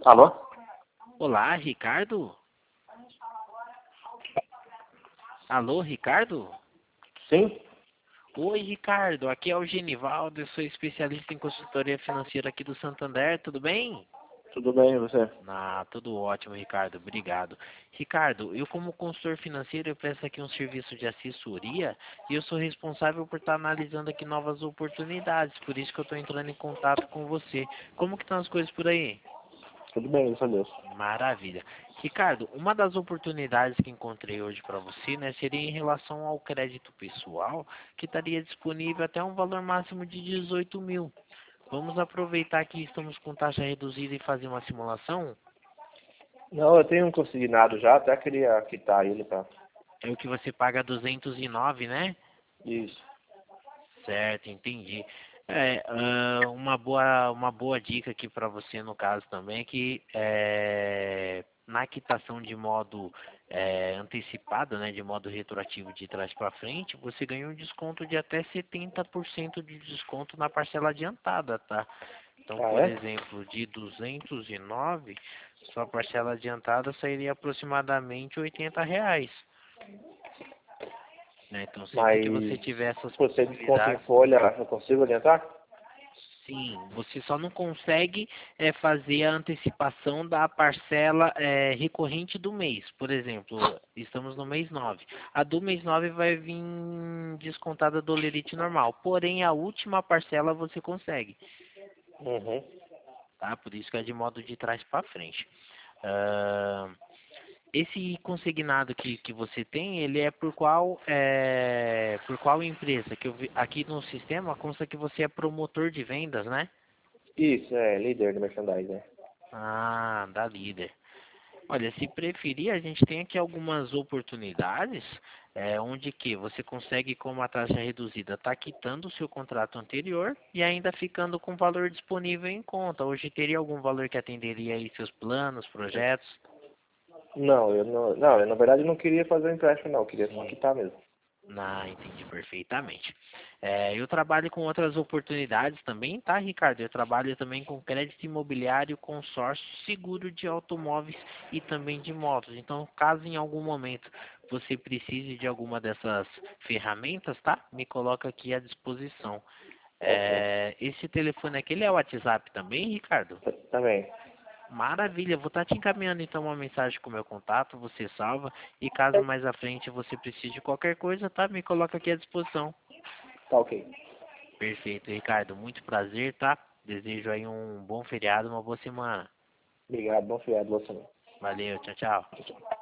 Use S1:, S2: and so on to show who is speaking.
S1: Alô?
S2: Olá, Ricardo? Alô, Ricardo?
S1: Sim?
S2: Oi, Ricardo. Aqui é o Genivaldo, eu sou especialista em consultoria financeira aqui do Santander, tudo bem?
S1: Tudo bem, e você?
S2: Tudo ótimo, Ricardo. Obrigado. Ricardo, eu como consultor financeiro, eu presto aqui um serviço de assessoria e eu sou responsável por estar analisando aqui novas oportunidades, por isso que eu estou entrando em contato com você. Como que estão as coisas por aí?
S1: Tudo bem, graças a Deus.
S2: Maravilha. Ricardo, uma das oportunidades que encontrei hoje para você, né, seria em relação ao crédito pessoal, que estaria disponível até um valor máximo de 18 mil. Vamos aproveitar que estamos com taxa reduzida e fazer uma simulação?
S1: Não, eu tenho um consignado já, até queria quitar ele, tá?
S2: É o que você paga 209, né?
S1: Isso.
S2: Certo, entendi. Uma boa dica aqui para você no caso também é que na quitação de modo antecipado, né, de modo retroativo de trás para frente, você ganha um desconto de até 70% de desconto na parcela adiantada, tá? Então,
S1: Ah,
S2: por
S1: é?
S2: exemplo, de 209, sua parcela adiantada sairia aproximadamente R$ 80, né? Então, sempre que você
S1: Mas
S2: tiver essas
S1: por ser desconto em
S2: possibilidades.
S1: folha, eu consigo adiantar?
S2: Sim, você só não consegue fazer a antecipação da parcela recorrente do mês. Por exemplo, estamos no mês 9. A do mês 9 vai vir descontada do lerite normal. Porém, a última parcela você consegue,
S1: Uhum.
S2: tá? Por isso que é de modo de trás para frente. Ah, esse consignado que você tem, ele é por qual empresa? Que aqui no sistema consta que você é promotor de vendas, né?
S1: Isso, é líder do merchandising, né?
S2: Ah, da líder. Olha, se preferir, a gente tem aqui algumas oportunidades onde que você consegue, com uma taxa reduzida, estar quitando o seu contrato anterior e ainda ficando com valor disponível em conta. Hoje teria algum valor que atenderia aí seus planos, projetos?
S1: Não, eu na verdade não queria fazer o empréstimo, não, eu queria só
S2: Sim.
S1: quitar mesmo.
S2: Entendi perfeitamente. Eu trabalho com outras oportunidades também, tá, Ricardo? Eu trabalho também com crédito imobiliário, consórcio, seguro de automóveis e também de motos. Então, caso em algum momento você precise de alguma dessas ferramentas, tá? Me coloca aqui à disposição.
S1: Ok.
S2: Esse telefone aqui, ele é o WhatsApp também, Ricardo?
S1: Também.
S2: Maravilha, vou estar te encaminhando então uma mensagem com o meu contato, você salva e caso mais à frente você precise de qualquer coisa, tá? Me coloca aqui à disposição.
S1: Tá ok.
S2: Perfeito, Ricardo, muito prazer, tá? Desejo aí um bom feriado, uma boa semana.
S1: Obrigado, bom feriado, você também.
S2: Valeu, tchau, tchau.